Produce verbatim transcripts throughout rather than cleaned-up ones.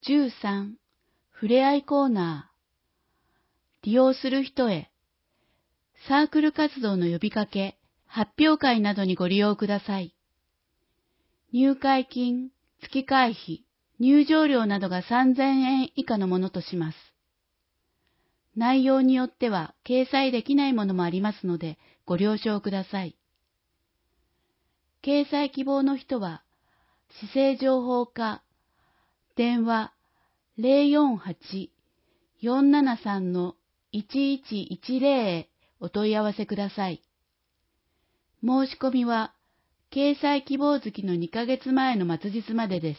じゅうさん、ふれあいコーナー。利用する人へ、サークル活動の呼びかけ、発表会などにご利用ください。入会金、月会費、入場料などがさんぜんえん以下のものとします。内容によっては掲載できないものもありますのでご了承ください。掲載希望の人は、市政情報課、電話 ゼロよんはち よんななさん いちいちいちゼロ へお問い合わせください。申し込みは、掲載希望月のにかげつまえの末日までです。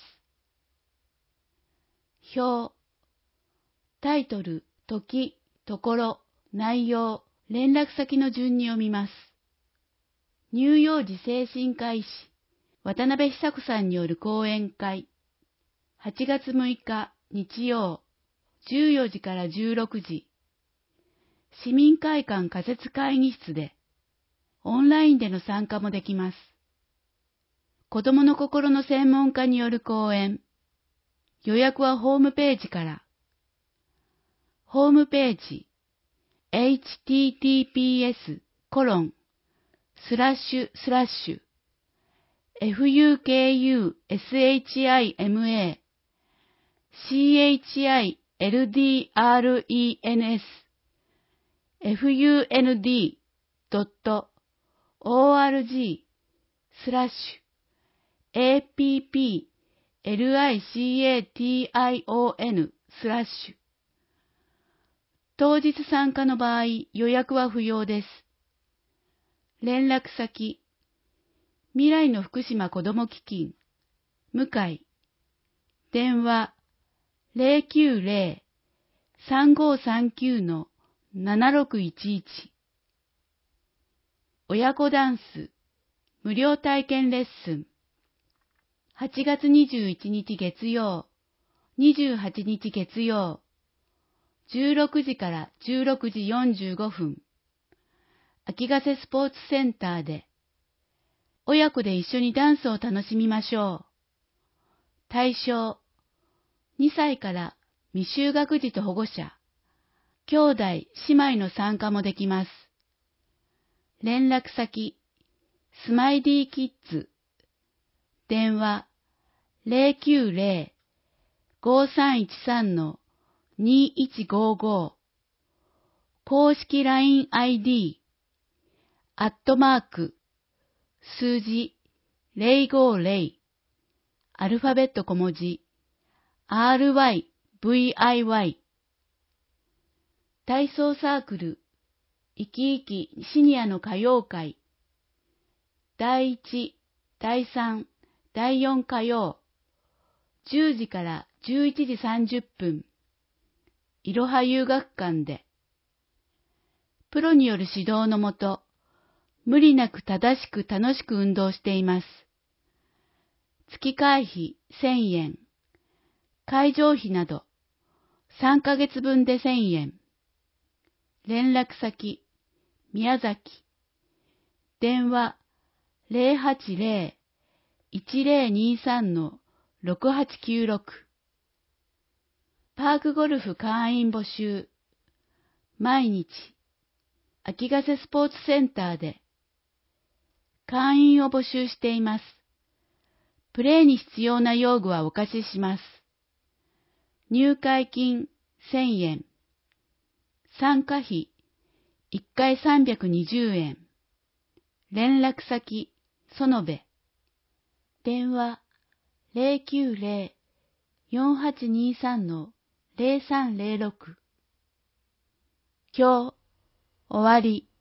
表、タイトル、時、ところ、内容、連絡先の順に読みます。乳幼児精神科医師、渡辺久子さんによる講演会、はちがつむいか日曜、じゅうよじからじゅうろくじ、市民会館仮設会議室で、オンラインでの参加もできます。子どもの心の専門家による講演、予約はホームページから。ホームページ、エイチティーティーピーエスコロンスラッシュスラッシュエフユーケーユーエスエイチアイエムエーシーエイチアイエルディーアールイーエヌエスエフユーエヌディードットオーアールジースラッシュエーピーピーエルアイシーエーティーアイオーエヌスラッシュ当日参加の場合、予約は不要です。連絡先、未来の福島子ども基金、向井、電話 ゼロきゅうゼロ さんごさんきゅう ななろくいちいち 親子ダンス、無料体験レッスン、はちがつにじゅういちにち月曜、にじゅうはちにち月曜、じゅうろくじからじゅうろくじよんじゅうごふん、秋ヶ瀬スポーツセンターで、親子で一緒にダンスを楽しみましょう。対象、にさいから未就学児と保護者、兄弟、姉妹の参加もできます。連絡先、スマイディーキッズ、電話ゼロきゅうゼロ ごさんいちさん にいちごご、公式 ラインアイディー、アットマーク、数字ゼロごゼロ、アルファベット小文字、アールワイブイアイワイ、体操サークル、いきいきシニアの歌謡会、だいいち、だいさん、だいよん火曜、じゅうじからじゅういちじさんじゅっぷん、いろは遊学館で、プロによる指導のもと、無理なく正しく楽しく運動しています。月会費せんえん、会場費などさんかげつぶんでせんえん。連絡先、宮崎。電話ゼロはちゼロ いちゼロにさん ろくはちきゅうろく。パークゴルフ会員募集。毎日、秋ヶ瀬スポーツセンターで会員を募集しています。プレーに必要な用具はお貸しします。入会金せんえん。参加費いっかいさんびゃくにじゅうえん。連絡先、園部。電話ゼロきゅうゼロ よんはちにさん ゼロさんゼロろく。今日、終わり。